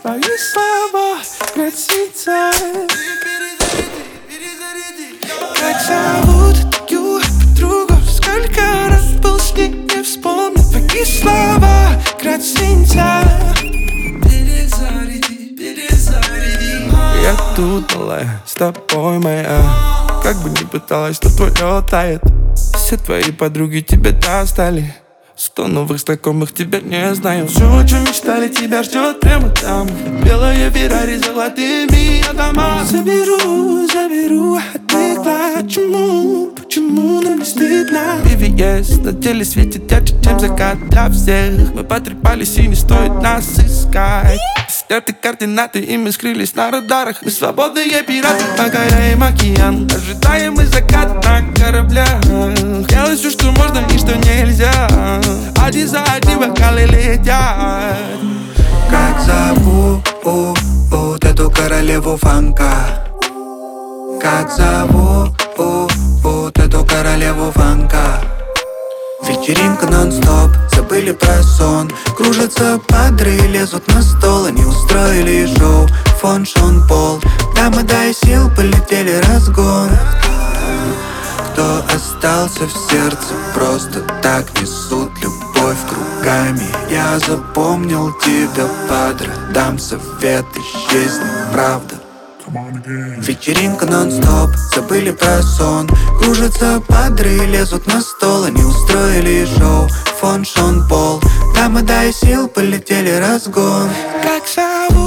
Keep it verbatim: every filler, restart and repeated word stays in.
твои слова граница. Как зовут твою подругу? Сколько раз был с ней, не вспомню. Твои слова граница. Перезаряди, перезаряди. Я тут, малая, с тобой моя. Как бы ни пыталась, то твое тает. Все твои подруги тебя достали. Сто новых знакомых тебя не знаю. Все, о чем мечтали, тебя ждет прямо там. Белая Феррари с золотыми домами. Заберу, заберу, а ты гладь. Почему, почему нам не стыдно? би ви эс на теле светит ярче, чем закат для всех. Мы потрепались и не стоит нас искать. Сняты координаты, и мы скрылись на радарах. Мы свободные пираты, покоряем океан. Ожидаем мы закат на кораблях. Делай все, что можно и что нельзя. Один за одним бокалы летят. Как зовут эту королеву фанка? Как зовут эту королеву фанка? Вечеринка нон-стоп, забыли про сон. Кружатся падры, лезут на стол. Они устроили шоу, фон Шон Пол. Дамы, дай сил, полетели разгон. Кто остался в сердце, просто так несут любовь кругами. Я запомнил тебя, падре, дам совет, исчезни, правда. Вечеринка нон-стоп, забыли про сон. Кружатся падры, лезут на стол. Они устроили шоу, фон Шон Пол. Дамы, дай сил, полетели разгон. Как зовут